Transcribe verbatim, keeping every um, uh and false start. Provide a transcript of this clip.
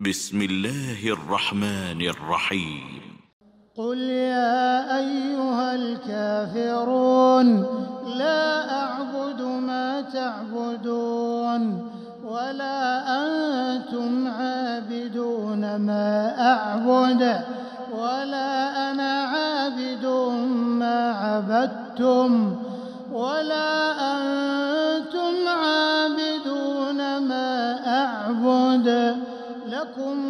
بسم الله الرحمن الرحيم. قل يا أيها الكافرون لا أعبد ما تعبدون ولا أنتم عابدون ما أعبد ولا أنا عابد ما عبدتم ولا أنتم عابدون ما أعبد لكم